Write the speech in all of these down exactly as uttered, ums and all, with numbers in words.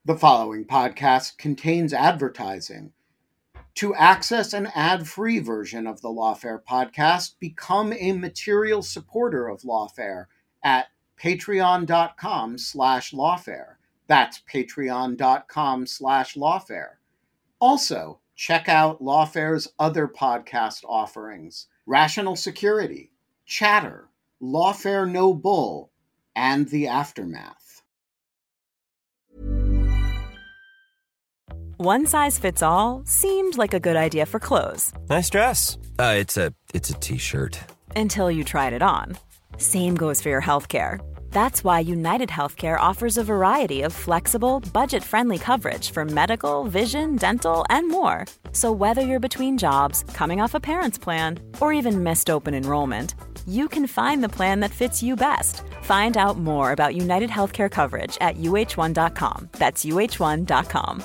The following podcast contains advertising. To access an ad-free version of the Lawfare podcast, become a material supporter of Lawfare at patreon.com slash lawfare. That's patreon.com slash lawfare. Also, check out Lawfare's other podcast offerings: Rational Security, Chatter, Lawfare No Bull, and The Aftermath. One size fits all seemed like a good idea for clothes. Nice dress. Uh, it's a it's a t-shirt. Until you tried it on. Same goes for your healthcare. That's why United Healthcare offers a variety of flexible, budget-friendly coverage for medical, vision, dental, and more. So whether you're between jobs, coming off a parent's plan, or even missed open enrollment, you can find the plan that fits you best. Find out more about United Healthcare coverage at U H one dot com. That's U H one dot com.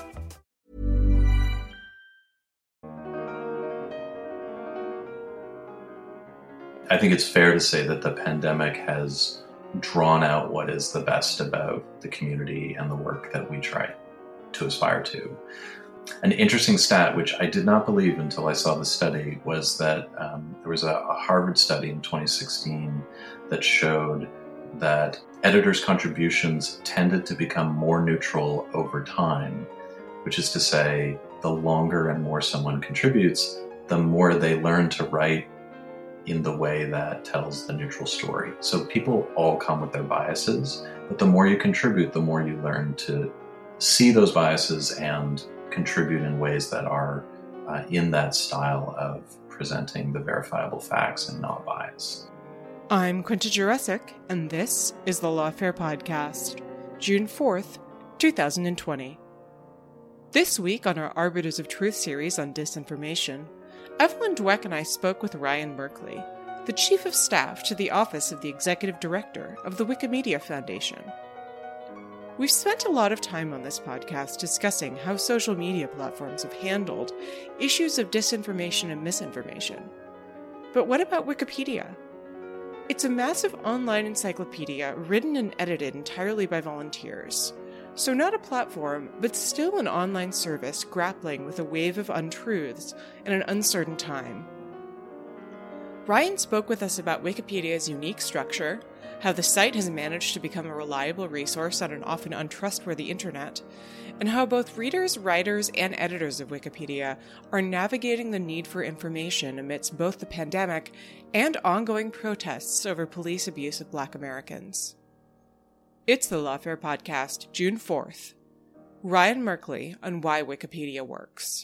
I think it's fair to say that the pandemic has drawn out what is the best about the community and the work that we try to aspire to. An interesting stat, which I did not believe until I saw the study, was that um, there was a, a Harvard study in twenty sixteen that showed that editors' contributions tended to become more neutral over time, which is to say, the longer and more someone contributes, the more they learn to write in the way that tells the neutral story. So people all come with their biases, but the more you contribute, the more you learn to see those biases and contribute in ways that are uh, in that style of presenting the verifiable facts and not bias. I'm Quinta Jurecic, and this is the Lawfare Podcast, June fourth, twenty twenty. This week on our Arbiters of Truth series on disinformation, Evelyn Dweck and I spoke with Ryan Merkley, the Chief of Staff to the Office of the Executive Director of the Wikimedia Foundation. We've spent a lot of time on this podcast discussing how social media platforms have handled issues of disinformation and misinformation. But what about Wikipedia? It's a massive online encyclopedia written and edited entirely by volunteers. So not a platform, but still an online service grappling with a wave of untruths in an uncertain time. Ryan spoke with us about Wikipedia's unique structure, how the site has managed to become a reliable resource on an often untrustworthy internet, and how both readers, writers, and editors of Wikipedia are navigating the need for information amidst both the pandemic and ongoing protests over police abuse of Black Americans. It's the Lawfare Podcast, June fourth. Ryan Merkley on why Wikipedia works.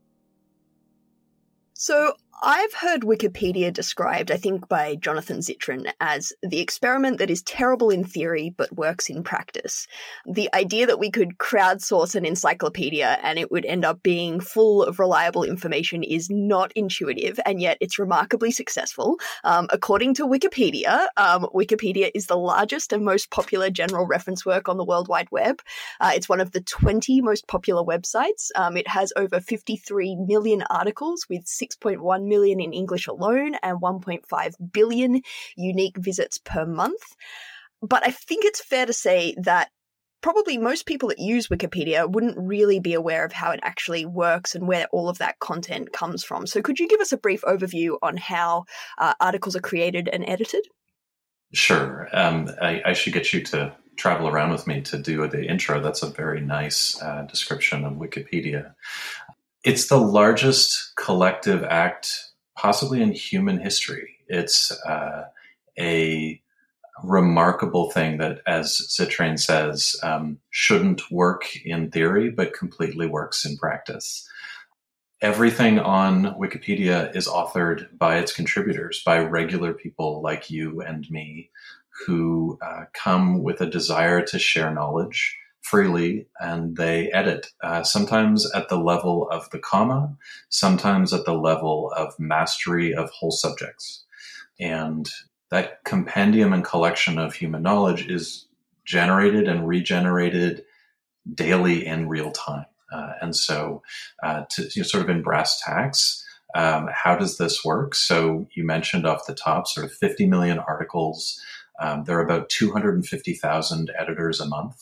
So, I've heard Wikipedia described, I think by Jonathan Zittrain, as the experiment that is terrible in theory but works in practice. The idea that we could crowdsource an encyclopedia and it would end up being full of reliable information is not intuitive, and yet it's remarkably successful. Um, according to Wikipedia, um, Wikipedia is the largest and most popular general reference work on the World Wide Web. Uh, it's one of the twenty most popular websites. Um, it has over fifty-three million articles with six point one million in English alone and one point five billion unique visits per month. But I think it's fair to say that probably most people that use Wikipedia wouldn't really be aware of how it actually works and where all of that content comes from. So could you give us a brief overview on how uh, articles are created and edited? Sure. Um, I, I should get you to travel around with me to do the intro. That's a very nice uh, description of Wikipedia. It's the largest collective act possibly in human history. It's uh, a remarkable thing that, as Zittrain says, um, shouldn't work in theory, but completely works in practice. Everything on Wikipedia is authored by its contributors, by regular people like you and me, who uh, come with a desire to share knowledge freely, and they edit, uh, sometimes at the level of the comma, sometimes at the level of mastery of whole subjects. And that compendium and collection of human knowledge is generated and regenerated daily in real time. Uh, and so uh, to you know, sort of in brass tacks, um, how does this work? So you mentioned off the top sort of fifty million articles. Um, there are about two hundred fifty thousand editors a month.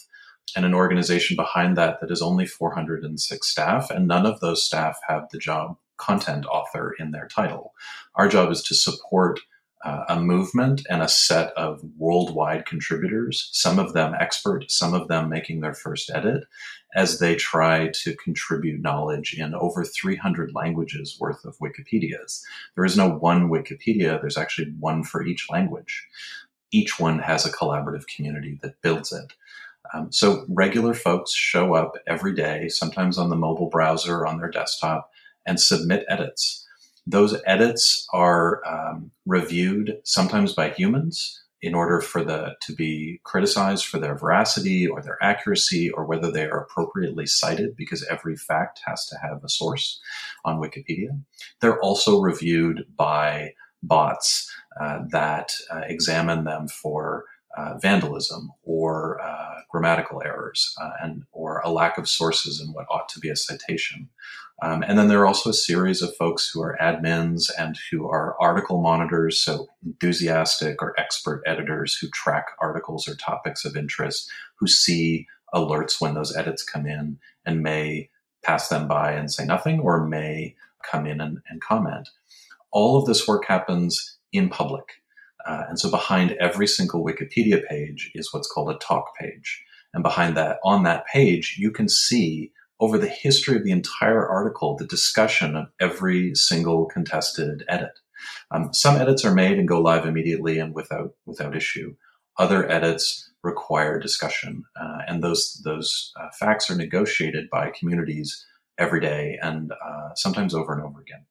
and an organization behind that that is only four hundred six staff, and none of those staff have the job content author in their title. Our job is to support uh, a movement and a set of worldwide contributors, some of them expert, some of them making their first edit, as they try to contribute knowledge in over three hundred languages worth of Wikipedias. There is no one Wikipedia, there's actually one for each language. Each one has a collaborative community that builds it. Um, so regular folks show up every day, sometimes on the mobile browser or on their desktop, and submit edits. Those edits are um, reviewed sometimes by humans in order for the to be criticized for their veracity or their accuracy or whether they are appropriately cited, because every fact has to have a source on Wikipedia. They're also reviewed by bots uh, that uh, examine them for uh, vandalism or uh, grammatical errors uh, and or a lack of sources in what ought to be a citation. Um, and then there are also a series of folks who are admins and who are article monitors, so enthusiastic or expert editors who track articles or topics of interest, who see alerts when those edits come in and may pass them by and say nothing, or may come in and, and comment. All of this work happens in public. Uh, and so behind every single Wikipedia page is what's called a talk page. And behind that, on that page, you can see over the history of the entire article, the discussion of every single contested edit. Um, some edits are made and go live immediately and without without issue. Other edits require discussion, uh, and those those uh, facts are negotiated by communities every day and uh, sometimes over and over again.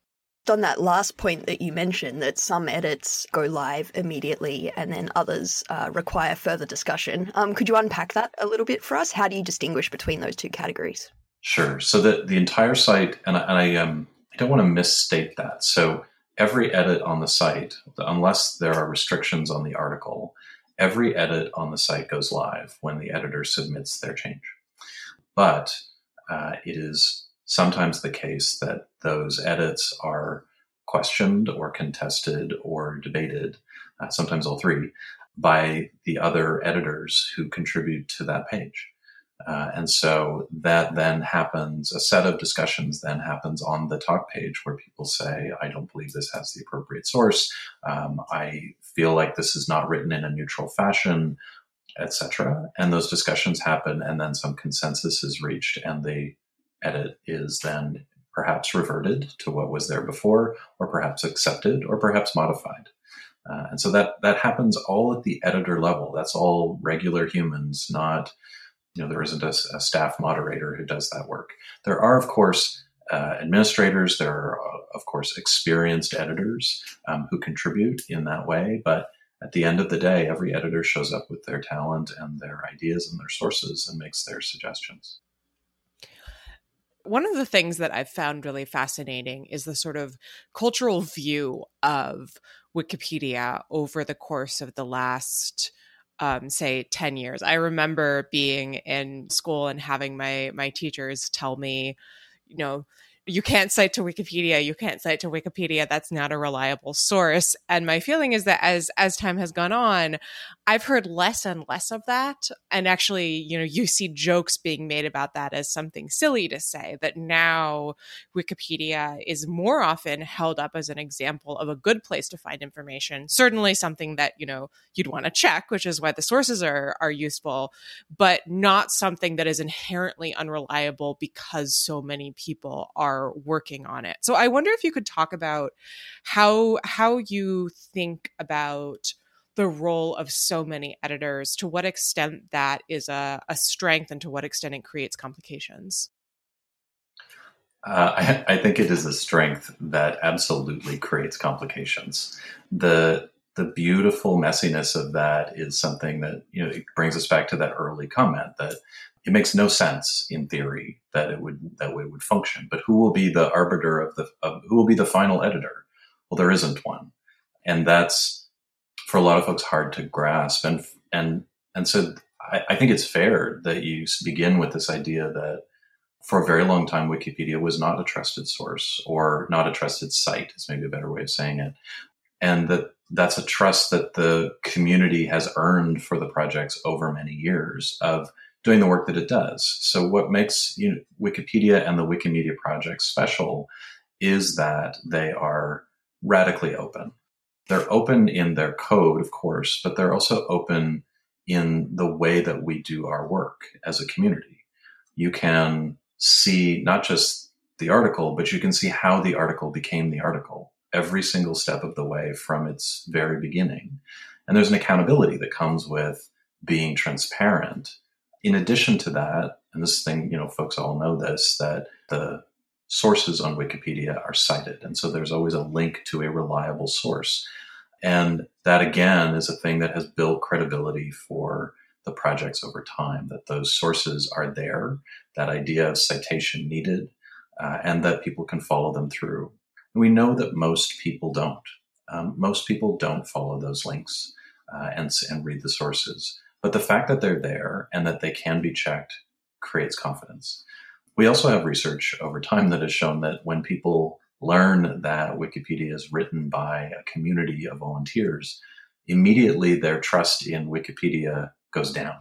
On that last point that you mentioned, that some edits go live immediately and then others uh, require further discussion, um, could you unpack that a little bit for us? How do you distinguish between those two categories? Sure. So the, the entire site, and, I, and I, um, I don't want to misstate that. So every edit on the site, unless there are restrictions on the article, every edit on the site goes live when the editor submits their change. But uh, it is sometimes the case that those edits are questioned or contested or debated, uh, sometimes all three, by the other editors who contribute to that page. Uh, and so that then happens, a set of discussions then happens on the talk page where people say, I don't believe this has the appropriate source. Um, I feel like this is not written in a neutral fashion, et cetera. And those discussions happen, and then some consensus is reached, and the edit is then perhaps reverted to what was there before, or perhaps accepted, or perhaps modified. Uh, and so that that happens all at the editor level. That's all regular humans, not, you know, there isn't a, a staff moderator who does that work. There are, of course, uh, administrators. There are, uh, of course, experienced editors um, who contribute in that way. But at the end of the day, every editor shows up with their talent and their ideas and their sources and makes their suggestions. One of the things that I've found really fascinating is the sort of cultural view of Wikipedia over the course of the last, um, say, ten years. I remember being in school and having my my teachers tell me, you know, you can't cite to Wikipedia, you can't cite to Wikipedia, that's not a reliable source. And my feeling is that as as time has gone on, I've heard less and less of that. And actually, you know, you see jokes being made about that as something silly to say, that now Wikipedia is more often held up as an example of a good place to find information. Certainly something that, you know, you'd want to check, which is why the sources are are useful, but not something that is inherently unreliable because so many people are working on it. So I wonder if you could talk about how how you think about the role of so many editors, to what extent that is a, a strength and to what extent it creates complications. Uh, I, I think it is a strength that absolutely creates complications. The the beautiful messiness of that is something that, you know, it brings us back to that early comment that it makes no sense in theory that it would that it would function. But who will be the arbiter of the of, who will be the final editor? Well, there isn't one, and that's for a lot of folks hard to grasp. And and and so I, I think it's fair that you begin with this idea that for a very long time Wikipedia was not a trusted source, or not a trusted site is maybe a better way of saying it, and that that's a trust that the community has earned for the projects over many years of doing the work that it does. So what makes you know, Wikipedia and the Wikimedia Project special is that they are radically open. They're open in their code, of course, but they're also open in the way that we do our work as a community. You can see not just the article, but you can see how the article became the article every single step of the way from its very beginning. And there's an accountability that comes with being transparent. In addition to that, and this thing, you know, folks all know this, that the sources on Wikipedia are cited. And so there's always a link to a reliable source. And that, again, is a thing that has built credibility for the projects over time, that those sources are there, that idea of citation needed, uh, and that people can follow them through. And we know that most people don't. Um, most people don't follow those links uh, and, and read the sources. But the fact that they're there and that they can be checked creates confidence. We also have research over time that has shown that when people learn that Wikipedia is written by a community of volunteers, immediately their trust in Wikipedia goes down.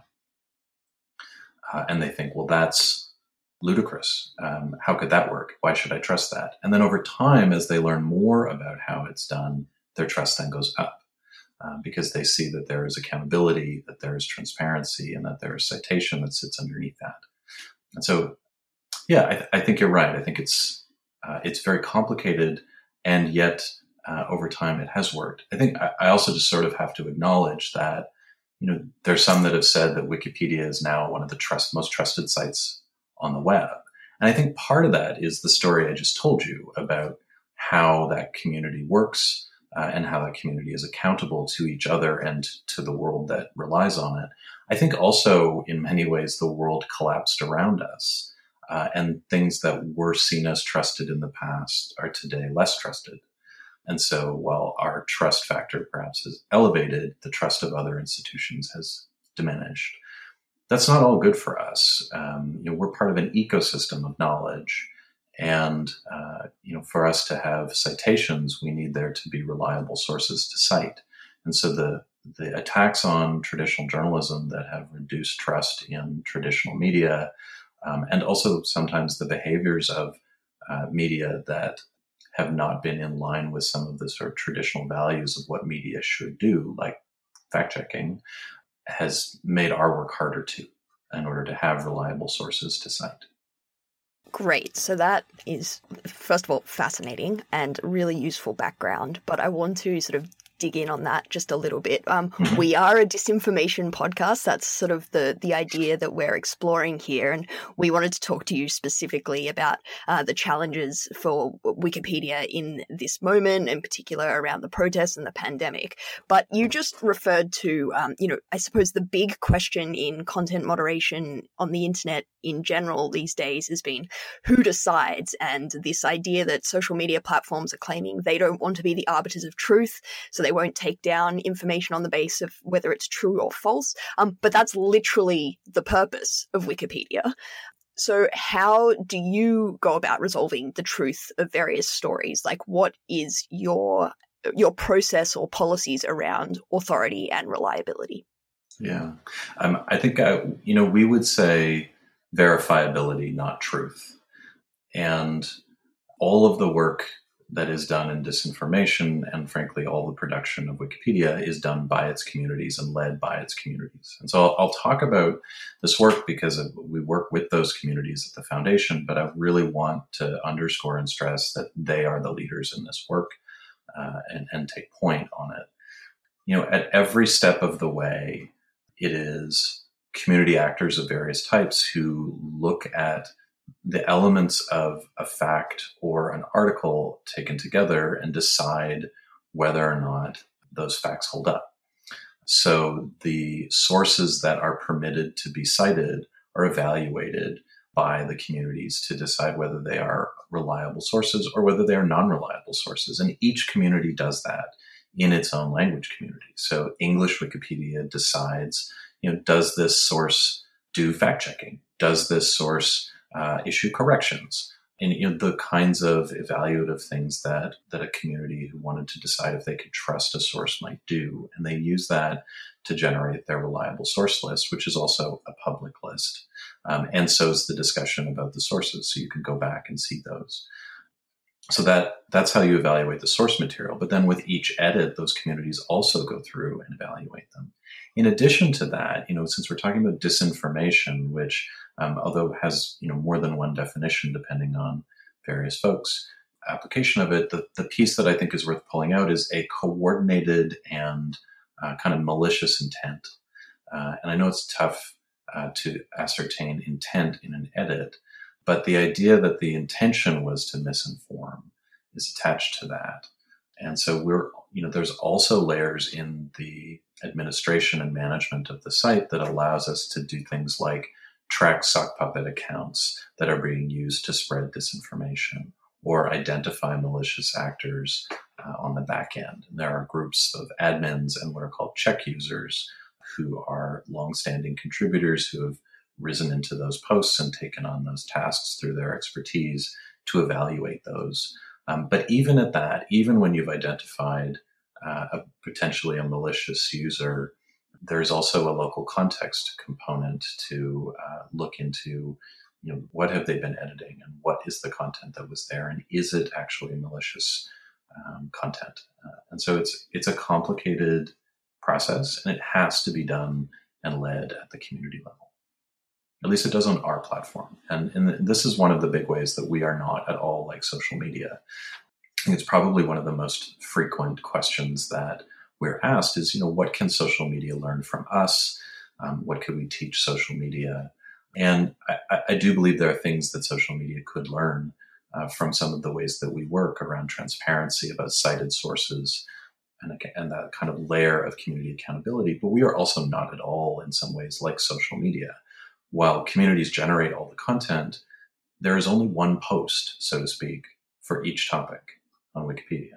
Uh, and they think, well, that's ludicrous. Um, how could that work? Why should I trust that? And then over time, as they learn more about how it's done, their trust then goes up uh, because they see that there is accountability, that there is transparency, and that there is citation that sits underneath that. And so, yeah, I, th- I think you're right. I think it's Uh, it's very complicated, and yet uh, over time it has worked. I think I, I also just sort of have to acknowledge that, you know, there's some that have said that Wikipedia is now one of the trust, most trusted sites on the web. And I think part of that is the story I just told you about how that community works uh, and how that community is accountable to each other and to the world that relies on it. I think also in many ways the world collapsed around us. Uh, and things that were seen as trusted in the past are today less trusted. And so while our trust factor perhaps has elevated, the trust of other institutions has diminished. That's not all good for us. Um, you know, we're part of an ecosystem of knowledge. And, uh, you know, for us to have citations, we need there to be reliable sources to cite. And so the, the attacks on traditional journalism that have reduced trust in traditional media, Um, and also sometimes the behaviors of uh, media that have not been in line with some of the sort of traditional values of what media should do, like fact-checking, has made our work harder too, in order to have reliable sources to cite. Great. So that is, first of all, fascinating and really useful background, but I want to sort of dig in on that just a little bit. Um, we are a disinformation podcast. That's sort of the the idea that we're exploring here. And we wanted to talk to you specifically about uh, the challenges for Wikipedia in this moment, in particular around the protests and the pandemic. But you just referred to, um, you know, I suppose the big question in content moderation on the internet in general these days has been who decides, and this idea that social media platforms are claiming they don't want to be the arbiters of truth, so they won't take down information on the basis of whether it's true or false. Um, but that's literally the purpose of Wikipedia. So how do you go about resolving the truth of various stories? Like, what is your your process or policies around authority and reliability? Yeah, um, I think, uh, you know, we would say verifiability, not truth. And all of the work that is done in disinformation, and frankly, all the production of Wikipedia is done by its communities and led by its communities. And so I'll, I'll talk about this work because we work with those communities at the foundation, but I really want to underscore and stress that they are the leaders in this work uh, and, and take point on it. You know, at every step of the way, it is community actors of various types who look at the elements of a fact or an article taken together and decide whether or not those facts hold up. So the sources that are permitted to be cited are evaluated by the communities to decide whether they are reliable sources or whether they are non-reliable sources. And each community does that in its own language community. So English Wikipedia decides, you know, does this source do fact-checking? Does this source uh, issue corrections? And, you know, the kinds of evaluative things that, that a community who wanted to decide if they could trust a source might do. And they use that to generate their reliable source list, which is also a public list. Um, and so is the discussion about the sources. So you can go back and see those. So that that's how you evaluate the source material. But then with each edit, those communities also go through and evaluate them. In addition to that, you know, since we're talking about disinformation, which um, although has, you know, more than one definition depending on various folks, application of it, the, the piece that I think is worth pulling out is a coordinated and uh, kind of malicious intent. Uh, and I know it's tough uh, to ascertain intent in an edit, but the idea that the intention was to misinform is attached to that. And so we're, you know, there's also layers in the administration and management of the site that allows us to do things like track sock puppet accounts that are being used to spread disinformation or identify malicious actors uh, on the back end. And there are groups of admins and what are called check users who are longstanding contributors who have risen into those posts and taken on those tasks through their expertise to evaluate those. Um, but even at that, even when you've identified uh, a, potentially a malicious user, there's also a local context component to uh, look into, you know, what have they been editing and what is the content that was there and is it actually malicious um, content? Uh, and so it's it's a complicated process and it has to be done and led at the community level. At least it does on our platform. And, and this is one of the big ways that we are not at all like social media. I think it's probably one of the most frequent questions that we're asked is, you know, what can social media learn from us? Um, what could we teach social media? And I, I do believe there are things that social media could learn uh, from some of the ways that we work around transparency, about cited sources, and, and that kind of layer of community accountability. But we are also not at all in some ways like social media. While communities generate all the content, there is only one post, so to speak, for each topic on Wikipedia,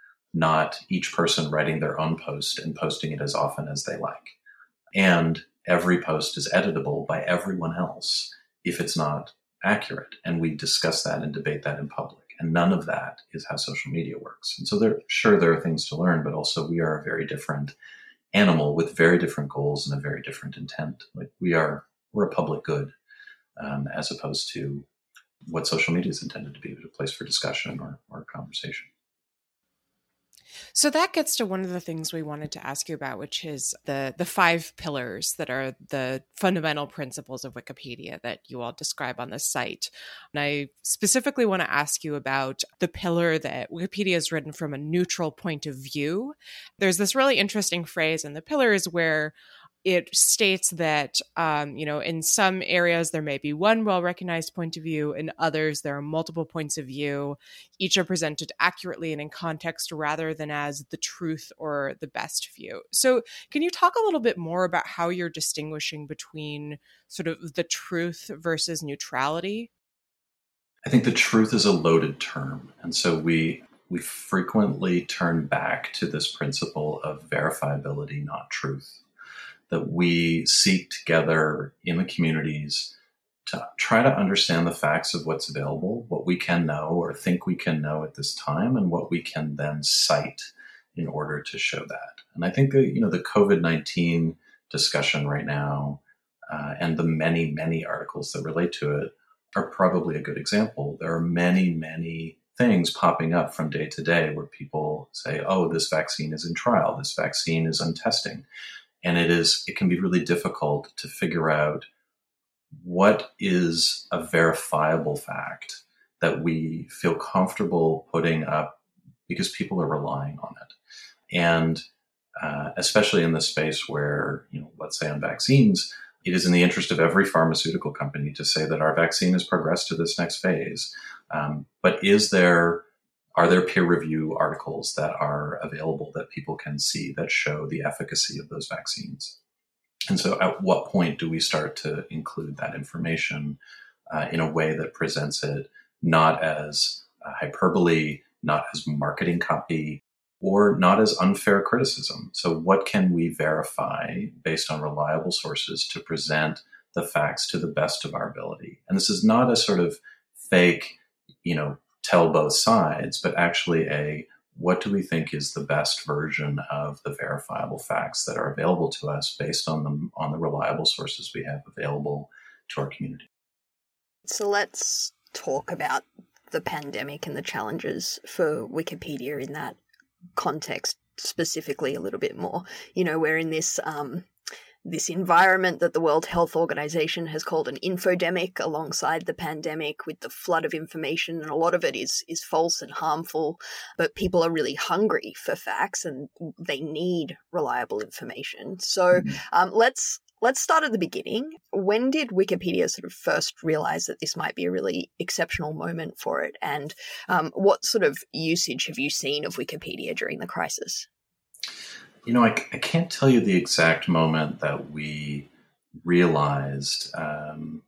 not each person writing their own post and posting it as often as they like. And every post is editable by everyone else if it's not accurate. And we discuss that and debate that in public. And none of that is how social media works. And so there, sure, there are things to learn, but also we are a very different animal with very different goals and a very different intent. Like we are We're a public good, um, as opposed to what social media is intended to be, a place for discussion or, or conversation. So that gets to one of the things we wanted to ask you about, which is the the five pillars that are the fundamental principles of Wikipedia that you all describe on the site. And I specifically want to ask you about the pillar that Wikipedia is written from a neutral point of view. There's this really interesting phrase in the pillars where it states that, um, you know, in some areas there may be one well-recognized point of view, in others there are multiple points of view. Each are presented accurately and in context rather than as the truth or the best view. So can you talk a little bit more about how you're distinguishing between sort of the truth versus neutrality? I think the truth is a loaded term. And so we we frequently turn back to this principle of verifiability, not truth. That we seek together in the communities to try to understand the facts of what's available, what we can know or think we can know at this time, and what we can then cite in order to show that. And I think that, you know, the COVID nineteen discussion right now uh, and the many, many articles that relate to it are probably a good example. There are many, many things popping up from day to day where people say, oh, this vaccine is in trial, this vaccine is on testing. And it is, it can be really difficult to figure out what is a verifiable fact that we feel comfortable putting up because people are relying on it. And uh, especially in the space where, you know, let's say on vaccines, it is in the interest of every pharmaceutical company to say that our vaccine has progressed to this next phase. Um, but is there Are there peer review articles that are available that people can see that show the efficacy of those vaccines? And so at what point do we start to include that information uh, in a way that presents it not as uh, hyperbole, not as marketing copy, or not as unfair criticism? So what can we verify based on reliable sources to present the facts to the best of our ability? And this is not a sort of fake, you know, tell both sides, but actually a what do we think is the best version of the verifiable facts that are available to us based on the, on the reliable sources we have available to our community? So let's talk about the pandemic and the challenges for Wikipedia in that context specifically a little bit more. You know, we're in this um, this environment that the World Health Organization has called an infodemic alongside the pandemic, with the flood of information, and a lot of it is is false and harmful, but people are really hungry for facts and they need reliable information. So um, let's let's start at the beginning. When did Wikipedia sort of first realize that this might be a really exceptional moment for it? And um, what sort of usage have you seen of Wikipedia during the crisis? You know, I, I can't tell you the exact moment that we realized um,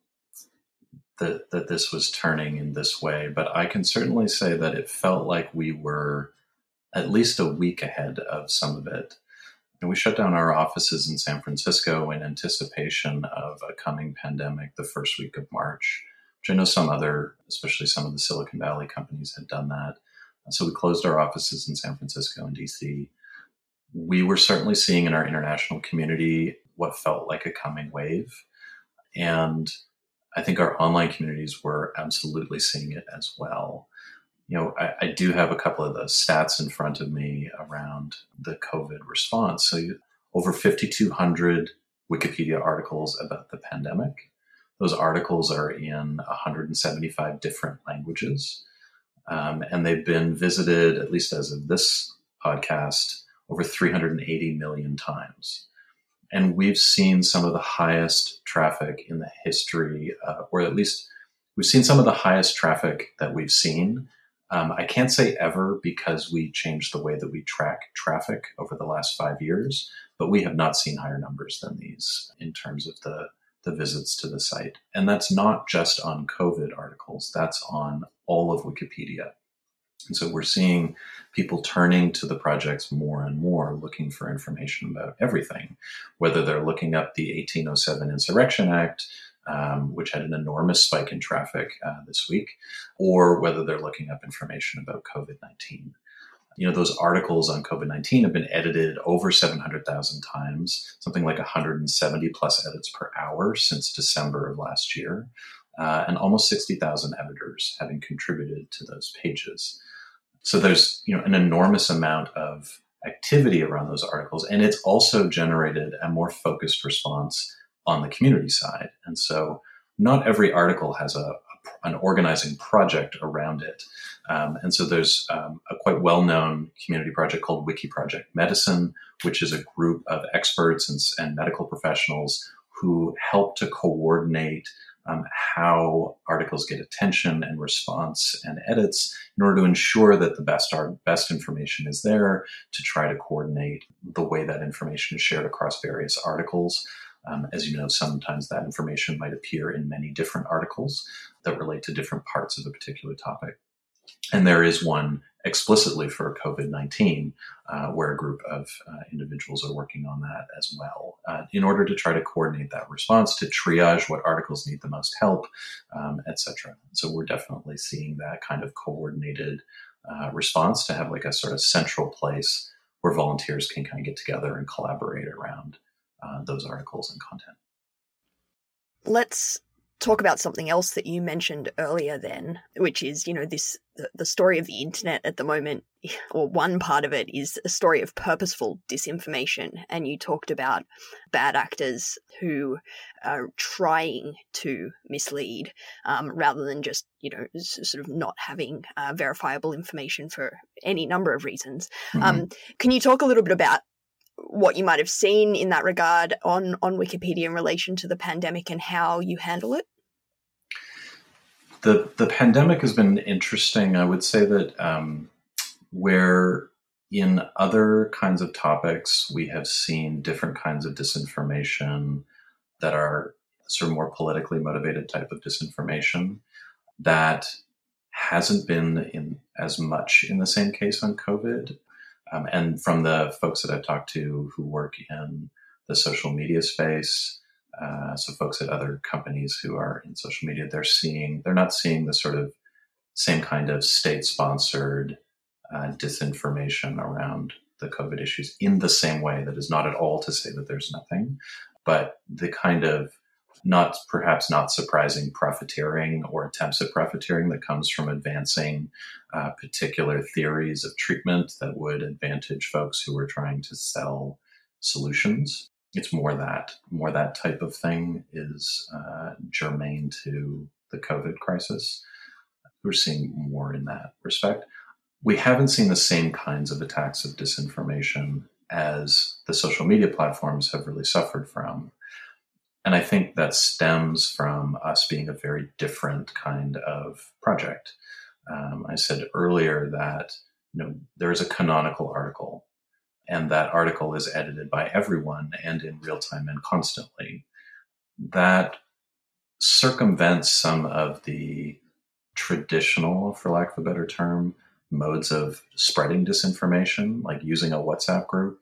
that, that this was turning in this way, but I can certainly say that it felt like we were at least a week ahead of some of it. And we shut down our offices in San Francisco in anticipation of a coming pandemic the first week of March, which I know some other, especially some of the Silicon Valley companies, had done that. So we closed our offices in San Francisco and D C. We were certainly seeing in our international community what felt like a coming wave. And I think our online communities were absolutely seeing it as well. You know, I, I do have a couple of the stats in front of me around the COVID response. So you, over fifty-two hundred Wikipedia articles about the pandemic. Those articles are in one hundred seventy-five different languages. Um, and they've been visited, at least as of this podcast, over three hundred eighty million times. And we've seen some of the highest traffic in the history, uh, or at least we've seen some of the highest traffic that we've seen. Um, I can't say ever because we changed the way that we track traffic over the last five years, but we have not seen higher numbers than these in terms of the, the visits to the site. And that's not just on COVID articles, that's on all of Wikipedia. And so we're seeing people turning to the projects more and more, looking for information about everything, whether they're looking up the eighteen oh seven Insurrection Act, um, which had an enormous spike in traffic uh, this week, or whether they're looking up information about COVID nineteen. You know, those articles on COVID nineteen have been edited over seven hundred thousand times, something like one hundred seventy plus edits per hour since December of last year, uh, and almost sixty thousand editors having contributed to those pages. So there's, you know, an enormous amount of activity around those articles, and it's also generated a more focused response on the community side. And so not every article has a, a an organizing project around it. Um, and so there's um, a quite well-known community project called Wiki Project Medicine, which is a group of experts and, and medical professionals who help to coordinate Um, how articles get attention and response and edits in order to ensure that the best art, best information is there, to try to coordinate the way that information is shared across various articles. Um, as you know, sometimes that information might appear in many different articles that relate to different parts of a particular topic. And there is one explicitly for COVID nineteen, uh, where a group of uh, individuals are working on that as well, uh, in order to try to coordinate that response, to triage what articles need the most help, um, et cetera. So we're definitely seeing that kind of coordinated uh, response, to have like a sort of central place where volunteers can kind of get together and collaborate around uh, those articles and content. Let's talk about something else that you mentioned earlier then, which is, you know, this the, the story of the internet at the moment, or one part of it is a story of purposeful disinformation. And you talked about bad actors who are trying to mislead um, rather than just, you know, s- sort of not having uh, verifiable information for any number of reasons. Mm-hmm. Um, can you talk a little bit about what you might have seen in that regard on, on Wikipedia in relation to the pandemic and how you handle it? The the pandemic has been interesting. I would say that um, where in other kinds of topics we have seen different kinds of disinformation that are sort of more politically motivated type of disinformation, that hasn't been in as much in the same case on COVID. Um, and from the folks that I've talked to who work in the social media space, uh, so folks at other companies who are in social media, they're seeing, they're not seeing the sort of same kind of state-sponsored uh, disinformation around the COVID issues in the same way. That is not at all to say that there's nothing, but the kind of not perhaps not surprising profiteering or attempts at profiteering that comes from advancing uh, particular theories of treatment that would advantage folks who are trying to sell solutions. It's more that, more that type of thing is uh, germane to the COVID crisis. We're seeing more in that respect. We haven't seen the same kinds of attacks of disinformation as the social media platforms have really suffered from. And I think that stems from us being a very different kind of project. Um, I said earlier that, you know, there is a canonical article, and that article is edited by everyone and in real time and constantly. That circumvents some of the traditional, for lack of a better term, modes of spreading disinformation, like using a WhatsApp group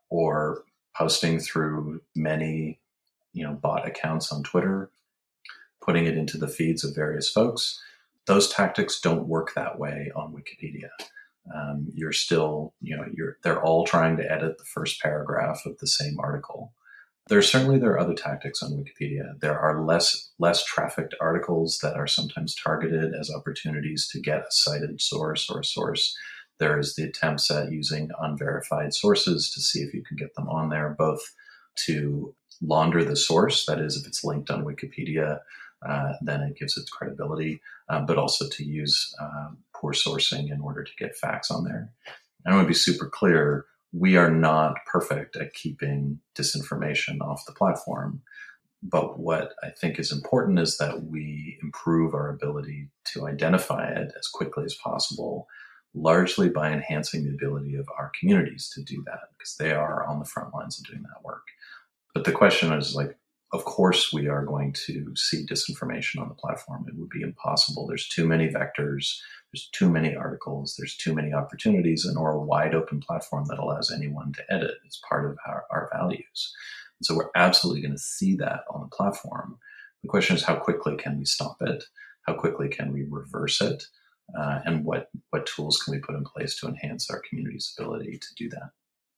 or posting through many you know, bot accounts on Twitter, putting it into the feeds of various folks. Those tactics don't work that way on Wikipedia. Um, you're still, you know, you're, they're all trying to edit the first paragraph of the same article. There's certainly, there are other tactics on Wikipedia. There are less, less trafficked articles that are sometimes targeted as opportunities to get a cited source or a source. There's the attempts at using unverified sources to see if you can get them on there, both to launder the source, that is, if it's linked on Wikipedia, uh, then it gives it credibility, uh, but also to use uh, poor sourcing in order to get facts on there. And I want to be super clear, we are not perfect at keeping disinformation off the platform. But what I think is important is that we improve our ability to identify it as quickly as possible, largely by enhancing the ability of our communities to do that, because they are on the front lines of doing that work. But the question is, like, of course we are going to see disinformation on the platform. It would be impossible. There's too many vectors. There's too many articles. There's too many opportunities, and or a wide open platform that allows anyone to edit is part of our, our values. And so we're absolutely going to see that on the platform. The question is, how quickly can we stop it? How quickly can we reverse it? Uh, and what, what tools can we put in place to enhance our community's ability to do that?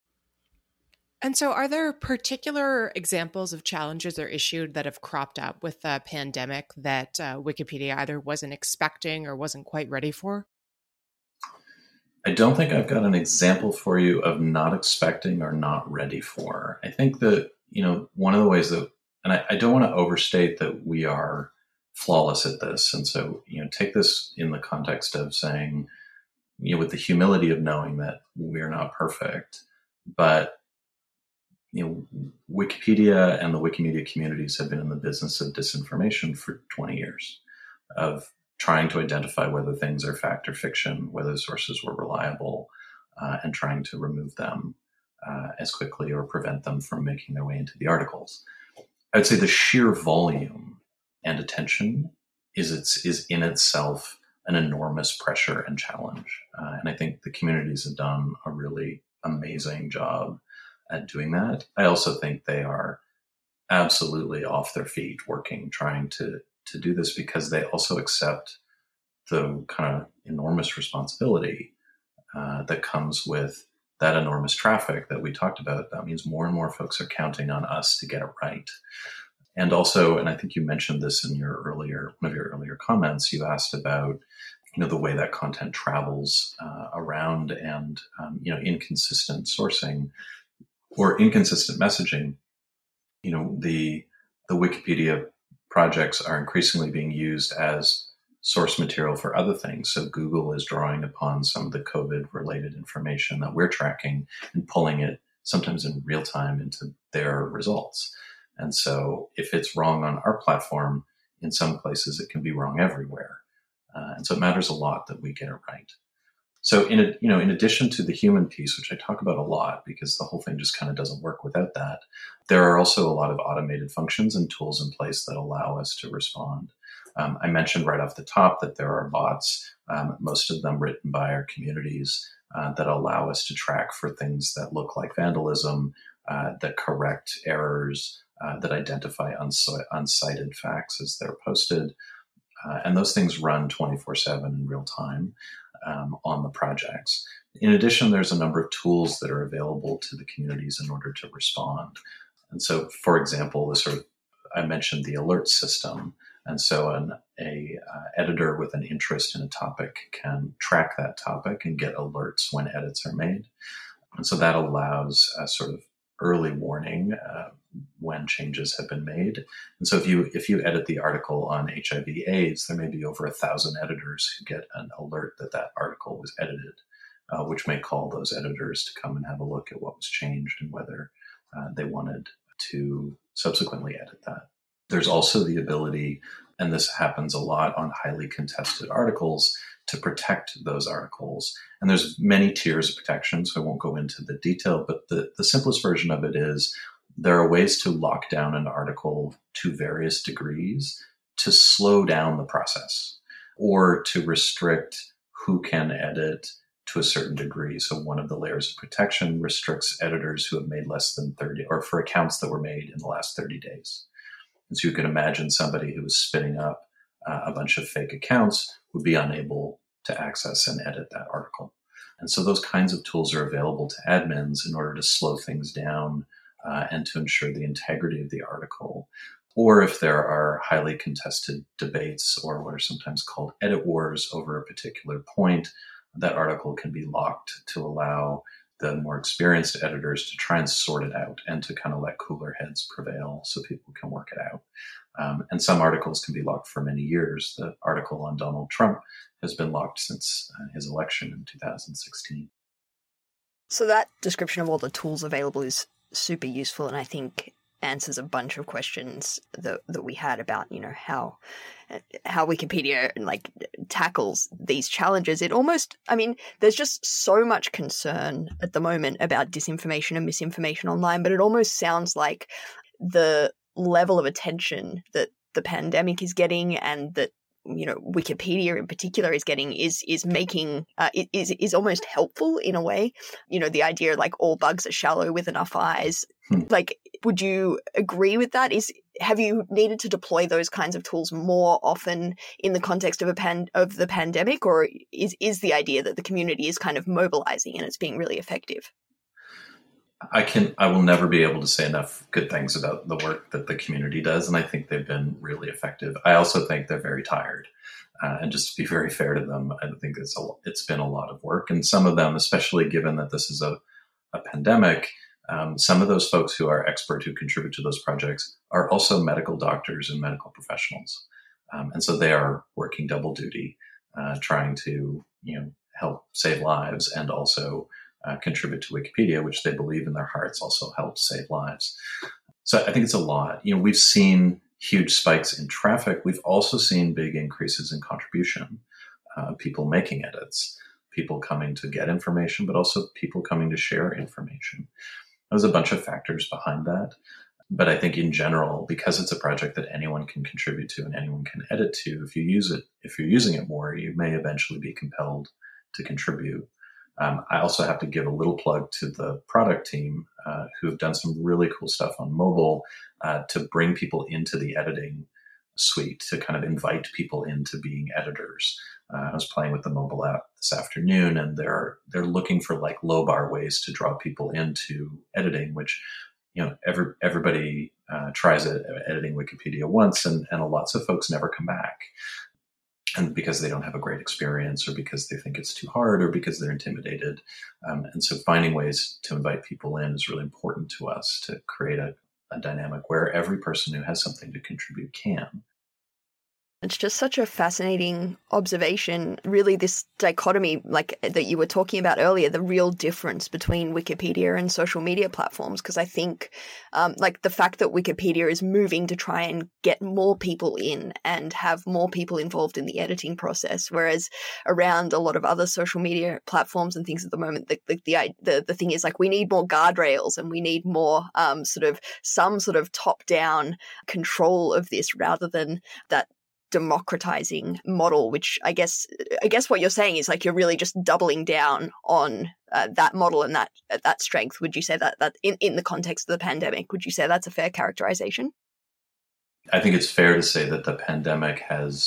And so are there particular examples of challenges or issues that have cropped up with the pandemic that uh, Wikipedia either wasn't expecting or wasn't quite ready for? I don't think I've got an example for you of not expecting or not ready for. I think that, you know, one of the ways that, and I, I don't want to overstate that we are flawless at this. And so, you know, take this in the context of saying, you know, with the humility of knowing that we're not perfect, but you know, Wikipedia and the Wikimedia communities have been in the business of disinformation for twenty years, of trying to identify whether things are fact or fiction, whether the sources were reliable, uh, and trying to remove them uh, as quickly or prevent them from making their way into the articles. I would say the sheer volume and attention is it's, is in itself an enormous pressure and challenge. Uh, and I think the communities have done a really amazing job at doing that. I also think they are absolutely off their feet working, trying to, to do this, because they also accept the kind of enormous responsibility uh, that comes with that enormous traffic that we talked about. That means more and more folks are counting on us to get it right. And also, and I think you mentioned this in your earlier, one of your earlier comments, you asked about, you know, the way that content travels uh, around and, um, you know, inconsistent sourcing or inconsistent messaging. You know, the the Wikipedia projects are increasingly being used as source material for other things. So Google is drawing upon some of the COVID-related information that we're tracking and pulling it sometimes in real time into their results. And so if it's wrong on our platform, in some places it can be wrong everywhere. Uh, and so it matters a lot that we get it right. So in a, you know, in addition to the human piece, which I talk about a lot because the whole thing just kind of doesn't work without that, there are also a lot of automated functions and tools in place that allow us to respond. Um, I mentioned right off the top that there are bots, um, most of them written by our communities, uh, that allow us to track for things that look like vandalism, uh, that correct errors, uh, that identify uns- uncited facts as they're posted. Uh, and those things run twenty-four seven in real time. um, on the projects. In addition, there's a number of tools that are available to the communities in order to respond. And so, for example, the sort of, I mentioned the alert system. And so an a uh, editor with an interest in a topic can track that topic and get alerts when edits are made. And so that allows a sort of early warning uh, when changes have been made. And so if you if you edit the article on H I V AIDS, there may be over a thousand editors who get an alert that that article was edited, uh, which may call those editors to come and have a look at what was changed and whether uh, they wanted to subsequently edit that. There's also the ability, and this happens a lot on highly contested articles, to protect those articles. And there's many tiers of protection, so I won't go into the detail, but the, the simplest version of it is there are ways to lock down an article to various degrees to slow down the process or to restrict who can edit to a certain degree. So one of the layers of protection restricts editors who have made less than thirty, or for accounts that were made in the last thirty days. And so you can imagine somebody who was spinning up uh, a bunch of fake accounts would be unable to access and edit that article. And so those kinds of tools are available to admins in order to slow things down uh, and to ensure the integrity of the article. Or if there are highly contested debates or what are sometimes called edit wars over a particular point, that article can be locked to allow the more experienced editors to try and sort it out and to kind of let cooler heads prevail so people can work it out. Um, and some articles can be locked for many years. The article on Donald Trump has been locked since uh, his election in two thousand sixteen. So that description of all the tools available is super useful, and I think answers a bunch of questions that that we had about, you know, how how Wikipedia like tackles these challenges. It almost, I mean, there's just so much concern at the moment about disinformation and misinformation online, but it almost sounds like the level of attention that the pandemic is getting and that, you know, Wikipedia in particular is getting is is making uh, is is almost helpful in a way. You know, the idea like all bugs are shallow with enough eyes. Hmm. Like, would you agree with that? Is have you needed to deploy those kinds of tools more often in the context of a pan of the pandemic, or is is the idea that the community is kind of mobilizing and it's being really effective? I can, I will never be able to say enough good things about the work that the community does, and I think they've been really effective. I also think they're very tired, uh, and just to be very fair to them, I think it's a, it's been a lot of work, and some of them, especially given that this is a, a pandemic, um, some of those folks who are expert who contribute to those projects are also medical doctors and medical professionals, um, and so they are working double duty, uh, trying to, you know, help save lives and also Uh, contribute to Wikipedia, which they believe in their hearts also helps save lives. So I think it's a lot. You know, we've seen huge spikes in traffic. We've also seen big increases in contribution, uh, people making edits, people coming to get information, but also people coming to share information. There's a bunch of factors behind that. But I think in general, because it's a project that anyone can contribute to and anyone can edit to, if you use it, if you're using it more, you may eventually be compelled to contribute. Um, I also have to give a little plug to the product team uh, who have done some really cool stuff on mobile uh, to bring people into the editing suite, to kind of invite people into being editors. Uh, I was playing with the mobile app this afternoon, and they're they're looking for like low bar ways to draw people into editing, which, you know, every, everybody uh, tries it, editing Wikipedia once, and, and lots of folks never come back. And because they don't have a great experience, or because they think it's too hard, or because they're intimidated. Um, and so finding ways to invite people in is really important to us, to create a, a dynamic where every person who has something to contribute can. It's just such a fascinating observation, really, this dichotomy like that you were talking about earlier, the real difference between Wikipedia and social media platforms. Because I think um, like the fact that Wikipedia is moving to try and get more people in and have more people involved in the editing process, whereas around a lot of other social media platforms and things at the moment, the the the, the, the thing is like we need more guardrails and we need more um, sort of some sort of top-down control of this rather than that democratizing model, which I guess I guess what you're saying is like you're really just doubling down on uh, that model and that uh, that strength. Would you say that that in, in the context of the pandemic, would you say that's a fair characterization? I think it's fair to say that the pandemic has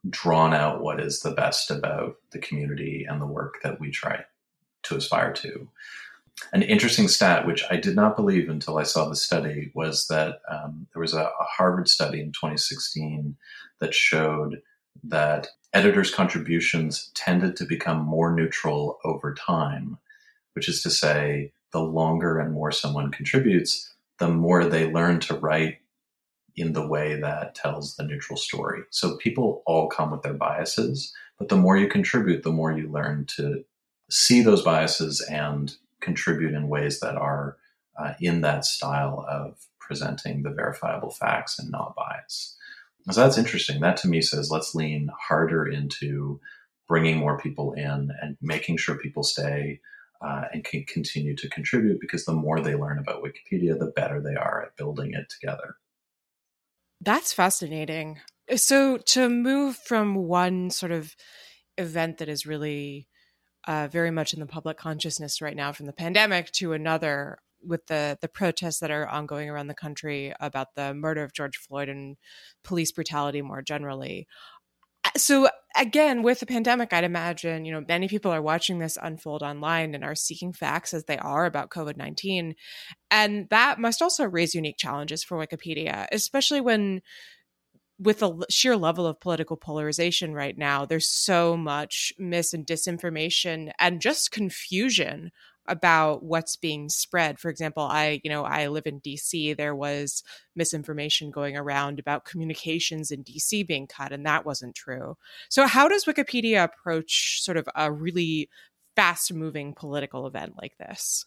drawn out what is the best about the community and the work that we try to aspire to. An interesting stat, which I did not believe until I saw the study, was that um, there was a, a Harvard study in twenty sixteen that showed that editors' contributions tended to become more neutral over time, which is to say, the longer and more someone contributes, the more they learn to write in the way that tells the neutral story. So people all come with their biases, but the more you contribute, the more you learn to see those biases and contribute in ways that are uh, in that style of presenting the verifiable facts and not bias. So that's interesting. That to me says, let's lean harder into bringing more people in and making sure people stay uh, and can continue to contribute, because the more they learn about Wikipedia, the better they are at building it together. That's fascinating. So to move from one sort of event that is really uh, very much in the public consciousness right now from the pandemic to another, with the the protests that are ongoing around the country about the murder of George Floyd and police brutality more generally. So again, with the pandemic, I'd imagine, you know, many people are watching this unfold online and are seeking facts as they are about COVID nineteen. And that must also raise unique challenges for Wikipedia, especially when with the sheer level of political polarization right now, there's so much mis and disinformation and just confusion about what's being spread. For example, I, you know, I live in D C. There was misinformation going around about communications in D C being cut, and that wasn't true. So how does Wikipedia approach sort of a really fast-moving political event like this?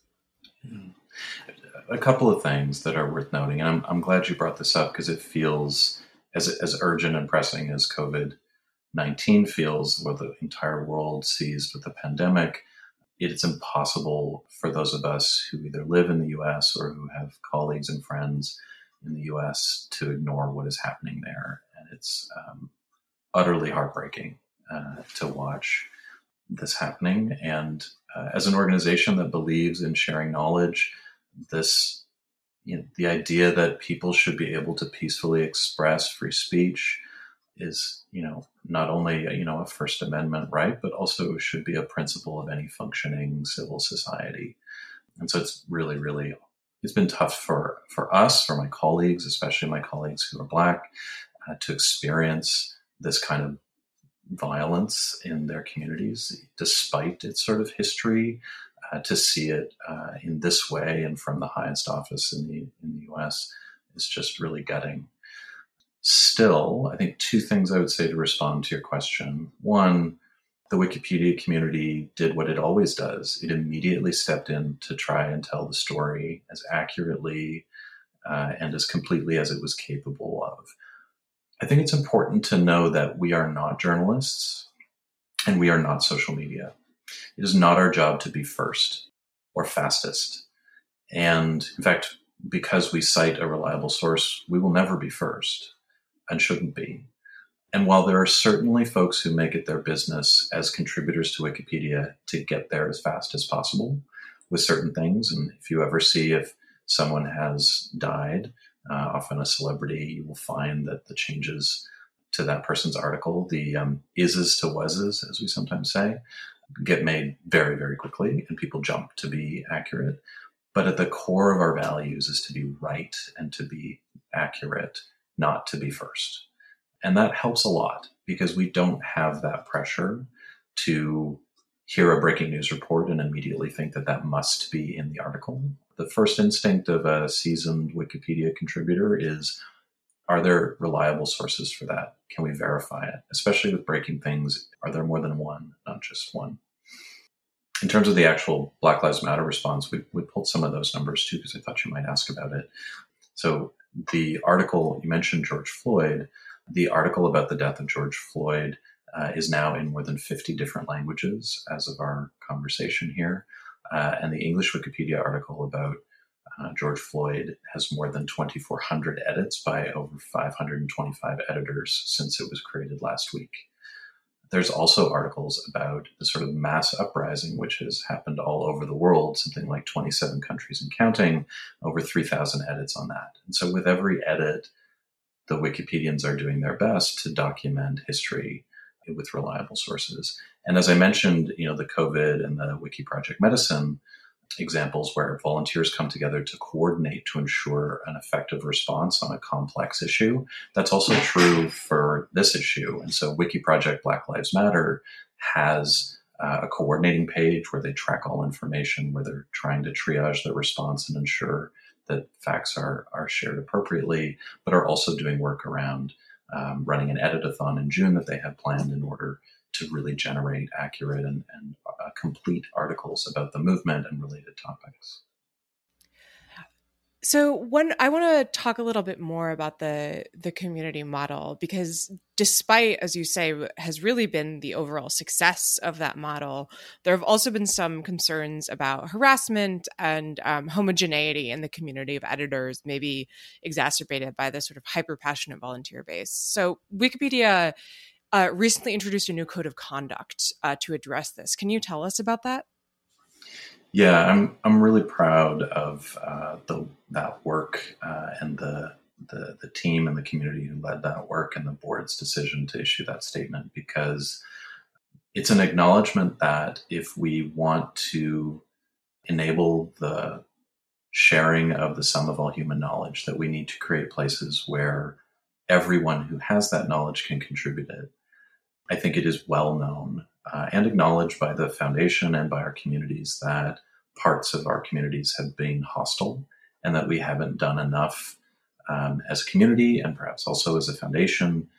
A couple of things that are worth noting, and I'm, I'm glad you brought this up because it feels as, as urgent and pressing as COVID nineteen feels, where the entire world seized with the pandemic. It's impossible for those of us who either live in the U S or who have colleagues and friends in the U S to ignore what is happening there. And it's um, utterly heartbreaking uh, to watch this happening. And uh, as an organization that believes in sharing knowledge, this, you know, the idea that people should be able to peacefully express free speech is, you know, not only, you know, a First Amendment right, but also should be a principle of any functioning civil society. And so it's really, really, it's been tough for, for us, for my colleagues, especially my colleagues who are Black, uh, to experience this kind of violence in their communities, despite its sort of history, uh, to see it uh, in this way and from the highest office in the, in the U S is just really gutting. Still, I think two things I would say to respond to your question. One, the Wikipedia community did what it always does. It immediately stepped in to try and tell the story as accurately uh, and as completely as it was capable of. I think it's important to know that we are not journalists and we are not social media. It is not our job to be first or fastest. And in fact, because we cite a reliable source, we will never be first. And shouldn't be. And while there are certainly folks who make it their business as contributors to Wikipedia to get there as fast as possible with certain things, and if you ever see if someone has died, uh, often a celebrity, you will find that the changes to that person's article, the um, ises to wases, as we sometimes say, get made very, very quickly, and people jump to be accurate. But at the core of our values is to be right and to be accurate, not to be first. And that helps a lot because we don't have that pressure to hear a breaking news report and immediately think that that must be in the article. The first instinct of a seasoned Wikipedia contributor is, are there reliable sources for that? Can we verify it? Especially with breaking things, are there more than one, not just one? In terms of the actual Black Lives Matter response, we, we pulled some of those numbers too because I thought you might ask about it. So the article, you mentioned George Floyd, the article about the death of George Floyd uh, is now in more than fifty different languages as of our conversation here. Uh, and the English Wikipedia article about uh, George Floyd has more than twenty-four hundred edits by over five hundred twenty-five editors since it was created last week. There's also articles about the sort of mass uprising, which has happened all over the world, something like twenty-seven countries and counting, over three thousand edits on that. And so with every edit, the Wikipedians are doing their best to document history with reliable sources. And as I mentioned, you know, the COVID and the Wiki Project Medicine examples where volunteers come together to coordinate to ensure an effective response on a complex issue. That's also true for this issue. And so Wiki Project Black Lives Matter has uh, a coordinating page where they track all information, where they're trying to triage their response and ensure that facts are, are shared appropriately, but are also doing work around um, running an edit-a-thon in June that they have planned in order to really generate accurate and, and uh, complete articles about the movement and related topics. So when I want to talk a little bit more about the the community model, because despite, as you say, has really been the overall success of that model, there have also been some concerns about harassment and um, homogeneity in the community of editors, maybe exacerbated by the sort of hyper-passionate volunteer base. So Wikipedia uh, recently introduced a new code of conduct uh, to address this. Can you tell us about that? Yeah, I'm I'm really proud of uh, the that work uh, and the, the the team and the community who led that work and the board's decision to issue that statement, because it's an acknowledgement that if we want to enable the sharing of the sum of all human knowledge, that we need to create places where everyone who has that knowledge can contribute it. I think it is well known uh, and acknowledged by the foundation and by our communities that parts of our communities have been hostile and that we haven't done enough um, as a community and perhaps also as a foundation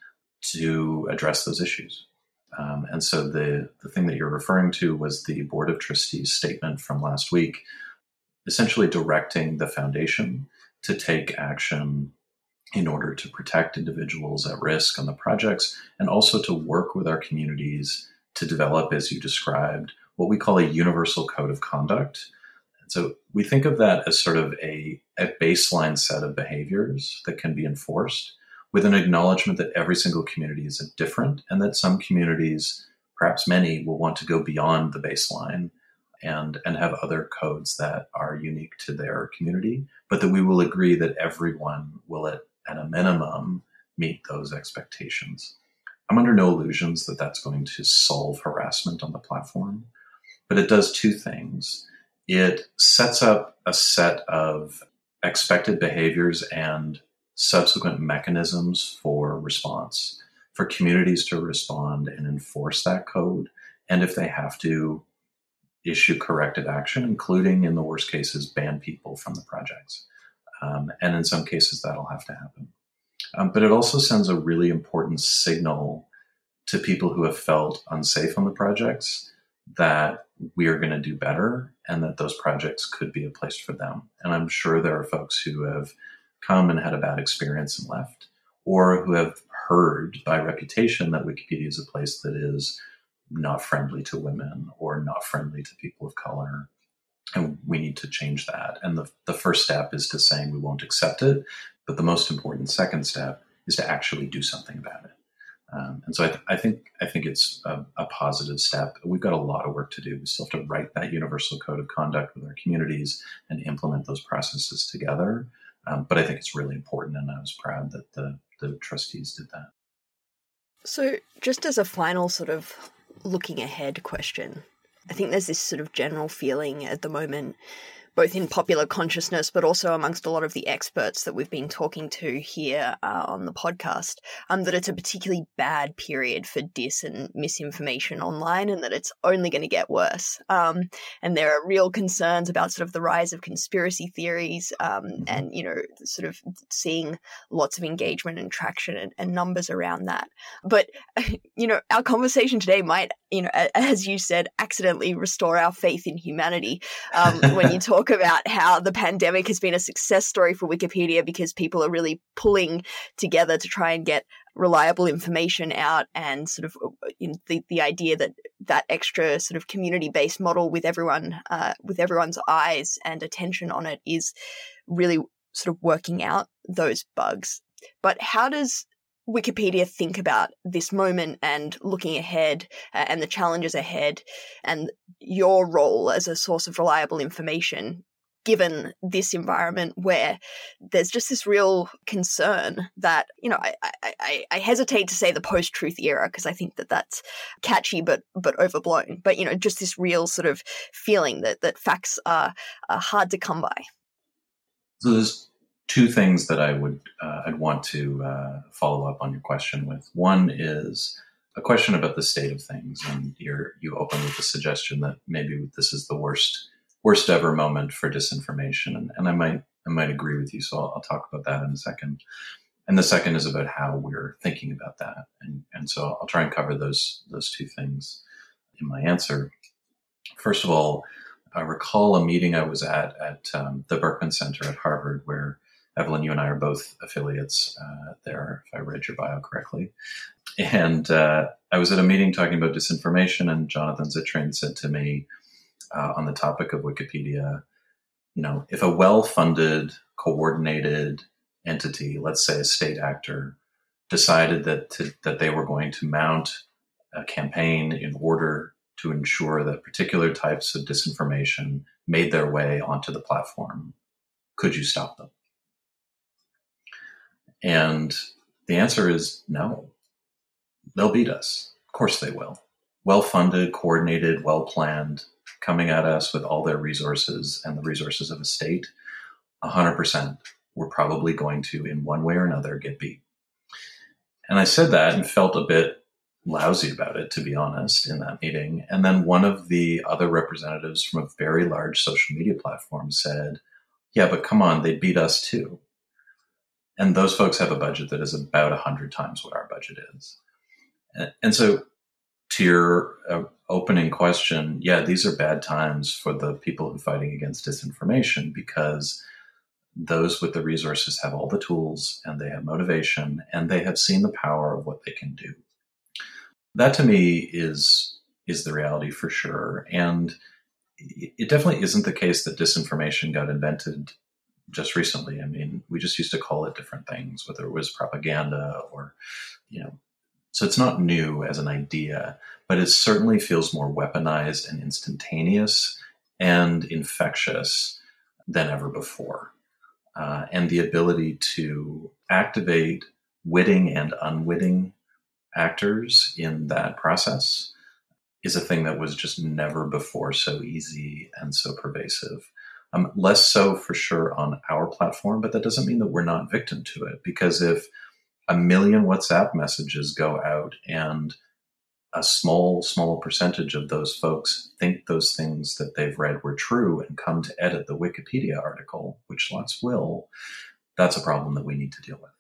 to address those issues. Um, and so the, the thing that you're referring to was the Board of Trustees statement from last week, essentially directing the foundation to take action in order to protect individuals at risk on the projects, and also to work with our communities to develop, as you described, what we call a universal code of conduct. And so we think of that as sort of a, a baseline set of behaviors that can be enforced, with an acknowledgement that every single community is different, and that some communities, perhaps many, will want to go beyond the baseline and, and have other codes that are unique to their community, but that we will agree that everyone will at at a minimum, meet those expectations. I'm under no illusions that that's going to solve harassment on the platform, but it does two things. It sets up a set of expected behaviors and subsequent mechanisms for response, for communities to respond and enforce that code, and if they have to, issue corrective action, including, in the worst cases, ban people from the projects. Um, and in some cases, that'll have to happen. Um, but it also sends a really important signal to people who have felt unsafe on the projects that we are going to do better and that those projects could be a place for them. And I'm sure there are folks who have come and had a bad experience and left, or who have heard by reputation that Wikipedia is a place that is not friendly to women or not friendly to people of color. And we need to change that. And the, the first step is to saying we won't accept it. But the most important second step is to actually do something about it. Um, and so I, th- I think I think it's a, a positive step. We've got a lot of work to do. We still have to write that universal code of conduct with our communities and implement those processes together. Um, but I think it's really important, and I was proud that the, the trustees did that. So just as a final sort of looking ahead question, I think there's this sort of general feeling at the moment, both in popular consciousness, but also amongst a lot of the experts that we've been talking to here uh, on the podcast, um, that it's a particularly bad period for dis and misinformation online, and that it's only going to get worse. Um, and there are real concerns about sort of the rise of conspiracy theories, um, and, you know, sort of seeing lots of engagement and traction and, and numbers around that. But, you know, our conversation today might, you know, as you said, accidentally restore our faith in humanity um, when you talk about how the pandemic has been a success story for Wikipedia because people are really pulling together to try and get reliable information out, and sort of you know, the, the idea that that extra sort of community-based model with everyone, uh, with everyone's eyes and attention on it is really sort of working out those bugs. But how does Wikipedia think about this moment and looking ahead uh, and the challenges ahead and your role as a source of reliable information, given this environment where there's just this real concern that, you know, I, I, I hesitate to say the post-truth era because I think that that's catchy but but overblown. But, you know, just this real sort of feeling that, that facts are, are hard to come by. So there's two things that I would uh, I'd want to uh, follow up on your question with. One is a question about the state of things, and you're, you open with the suggestion that maybe this is the worst worst ever moment for disinformation, and, and I might I might agree with you. So I'll, I'll talk about that in a second. And the second is about how we're thinking about that, and and so I'll try and cover those those two things in my answer. First of all, I recall a meeting I was at at um, the Berkman Center at Harvard, where Evelyn, you and I are both affiliates uh, there, if I read your bio correctly. And uh, I was at a meeting talking about disinformation, and Jonathan Zittrain said to me uh, on the topic of Wikipedia, you know, if a well-funded, coordinated entity, let's say a state actor, decided that to, that they were going to mount a campaign in order to ensure that particular types of disinformation made their way onto the platform, could you stop them? And the answer is no. They'll beat us. Of course they will. Well-funded, coordinated, well-planned, coming at us with all their resources and the resources of a state, one hundred percent we're probably going to, in one way or another, get beat. And I said that and felt a bit lousy about it, to be honest, in that meeting. And then one of the other representatives from a very large social media platform said, yeah, but come on, they beat us too. And those folks have a budget that is about one hundred times what our budget is. And, and so to your uh, opening question, yeah, these are bad times for the people who are fighting against disinformation, because those with the resources have all the tools and they have motivation and they have seen the power of what they can do. That to me is, is the reality for sure. And it definitely isn't the case that disinformation got invented just recently. I mean, we just used to call it different things, whether it was propaganda or, you know, so it's not new as an idea, but it certainly feels more weaponized and instantaneous and infectious than ever before. Uh, and the ability to activate witting and unwitting actors in that process is a thing that was just never before so easy and so pervasive. Um, less so for sure on our platform, but that doesn't mean that we're not victim to it. Because if a million WhatsApp messages go out and a small, small percentage of those folks think those things that they've read were true and come to edit the Wikipedia article, which lots will, that's a problem that we need to deal with.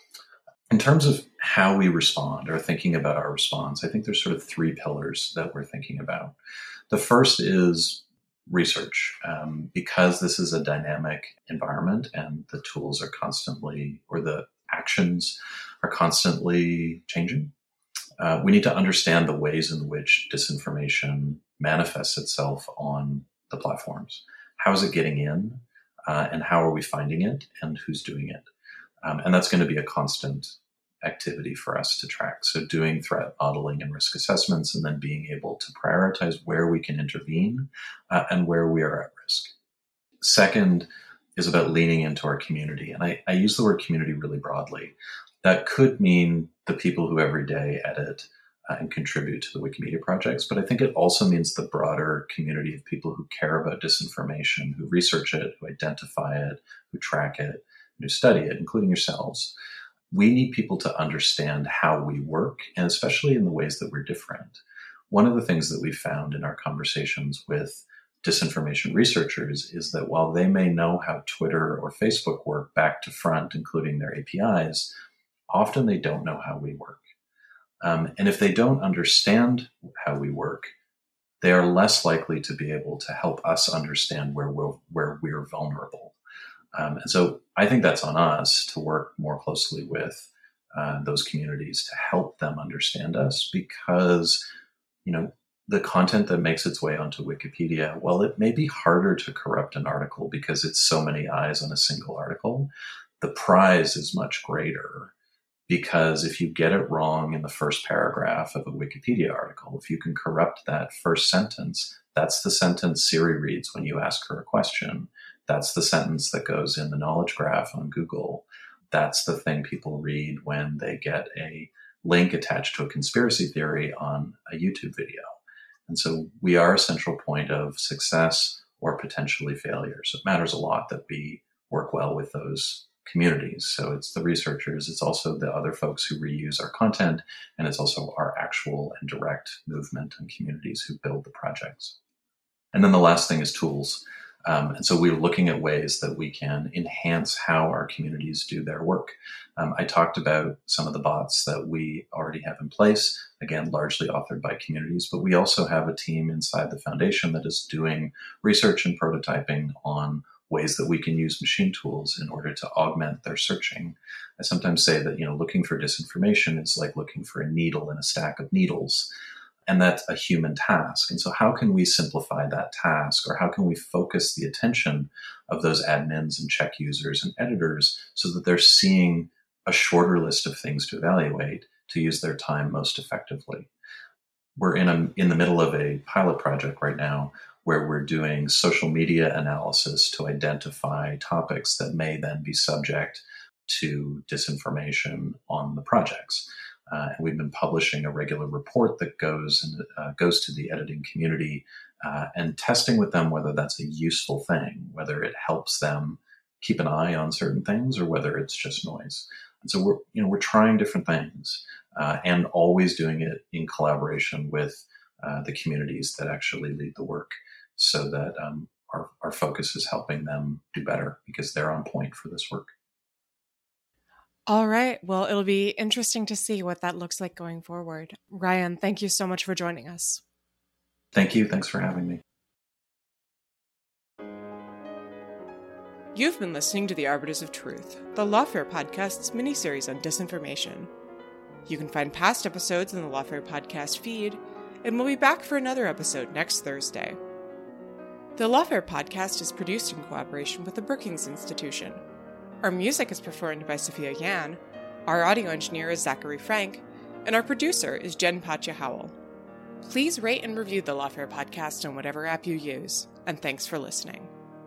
In terms of how we respond or thinking about our response, I think there's sort of three pillars that we're thinking about. The first is research, um, because this is a dynamic environment and the tools are constantly, or the actions are constantly changing. Uh, we need to understand the ways in which disinformation manifests itself on the platforms. How is it getting in, uh, and how are we finding it, and who's doing it? Um, and that's going to be a constant activity for us to track. So doing threat modeling and risk assessments, and then being able to prioritize where we can intervene uh, and where we are at risk. Second is about leaning into our community. And I, I use the word community really broadly. That could mean the people who every day edit uh, and contribute to the Wikimedia projects, but I think it also means the broader community of people who care about disinformation, who research it, who identify it, who track it, and who study it, including yourselves. We need people to understand how we work, and especially in the ways that we're different. One of the things that we found in our conversations with disinformation researchers is that while they may know how Twitter or Facebook work back to front, including their A P Is, often they don't know how we work. Um, and if they don't understand how we work, they are less likely to be able to help us understand where we're, where we're vulnerable. Um, and so I think that's on us to work more closely with uh, those communities to help them understand us, because, you know, the content that makes its way onto Wikipedia, well, it may be harder to corrupt an article because it's so many eyes on a single article. The prize is much greater, because if you get it wrong in the first paragraph of a Wikipedia article, if you can corrupt that first sentence, that's the sentence Siri reads when you ask her a question. That's the sentence that goes in the knowledge graph on Google. That's the thing people read when they get a link attached to a conspiracy theory on a YouTube video. And so we are a central point of success or potentially failure. So it matters a lot that we work well with those communities. So it's the researchers, it's also the other folks who reuse our content, and it's also our actual and direct movement and communities who build the projects. And then the last thing is tools. Um, and so we're looking at ways that we can enhance how our communities do their work. Um, I talked about some of the bots that we already have in place, again, largely authored by communities, but we also have a team inside the foundation that is doing research and prototyping on ways that we can use machine tools in order to augment their searching. I sometimes say that, you know, looking for disinformation is like looking for a needle in a stack of needles. And that's a human task. And so how can we simplify that task, or how can we focus the attention of those admins and check users and editors so that they're seeing a shorter list of things to evaluate to use their time most effectively? We're in a, in the middle of a pilot project right now where we're doing social media analysis to identify topics that may then be subject to disinformation on the projects. Uh, and we've been publishing a regular report that goes and uh, goes to the editing community uh, and testing with them whether that's a useful thing, whether it helps them keep an eye on certain things or whether it's just noise. And so we're, you know, we're trying different things uh, and always doing it in collaboration with uh, the communities that actually lead the work, so that um, our, our focus is helping them do better because they're on point for this work. All right. Well, it'll be interesting to see what that looks like going forward. Ryan, thank you so much for joining us. Thank you. Thanks for having me. You've been listening to The Arbiters of Truth, the Lawfare Podcast's miniseries on disinformation. You can find past episodes in the Lawfare Podcast feed, and we'll be back for another episode next Thursday. The Lawfare Podcast is produced in cooperation with the Brookings Institution. Our music is performed by Sophia Yan, our audio engineer is Zachary Frank, and our producer is Jen Patja Howell. Please rate and review the Lawfare Podcast on whatever app you use, and thanks for listening.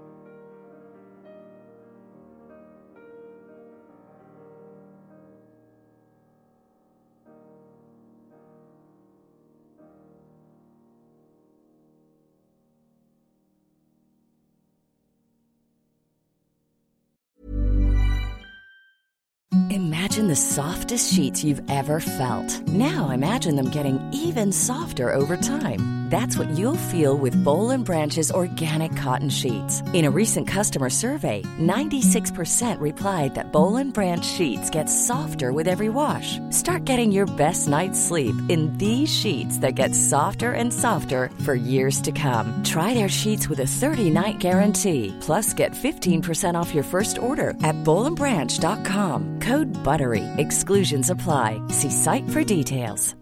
Imagine the softest sheets you've ever felt. Now imagine them getting even softer over time. That's what you'll feel with Boll and Branch's organic cotton sheets. In a recent customer survey, ninety-six percent replied that Boll and Branch sheets get softer with every wash. Start getting your best night's sleep in these sheets that get softer and softer for years to come. Try their sheets with a thirty-night guarantee. Plus, get fifteen percent off your first order at boll and branch dot com. Code BUTTERY. Exclusions apply. See site for details.